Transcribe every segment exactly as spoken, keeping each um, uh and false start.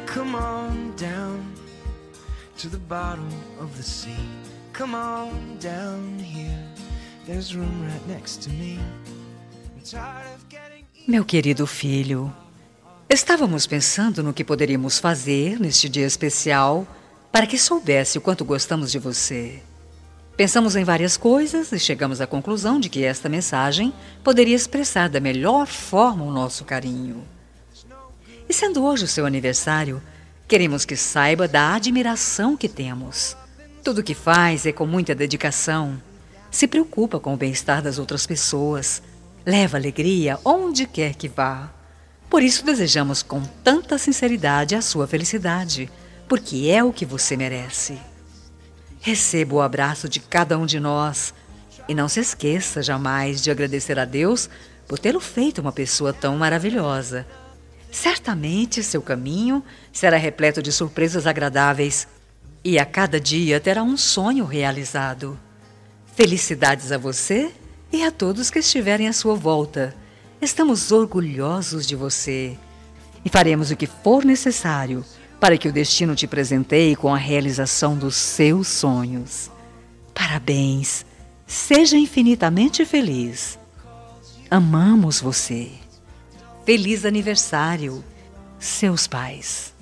come on down to the bottom of the sea. Come on down here. There's room right next to me. I'm tired of getting... Meu querido filho, estávamos pensando no que poderíamos fazer neste dia especial para que soubesse o quanto gostamos de você. Pensamos em várias coisas e chegamos à conclusão de que esta mensagem poderia expressar da melhor forma o nosso carinho. E sendo hoje o seu aniversário, queremos que saiba da admiração que temos. Tudo o que faz é com muita dedicação. Se preocupa com o bem-estar das outras pessoas. Leva alegria onde quer que vá. Por isso desejamos com tanta sinceridade a sua felicidade, porque é o que você merece. Receba o abraço de cada um de nós e não se esqueça jamais de agradecer a Deus por tê-lo feito uma pessoa tão maravilhosa. Certamente seu caminho será repleto de surpresas agradáveis e a cada dia terá um sonho realizado. Felicidades a você e a todos que estiverem à sua volta. Estamos orgulhosos de você e faremos o que for necessário para que o destino te presenteie com a realização dos seus sonhos. Parabéns! Seja infinitamente feliz. Amamos você. Feliz aniversário, seus pais.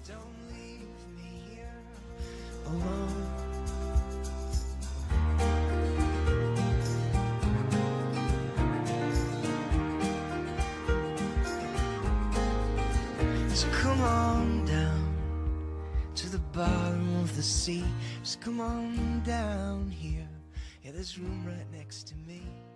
So come on down to the bottom of the sea. Just come on down here. Yeah, there's room right next to me.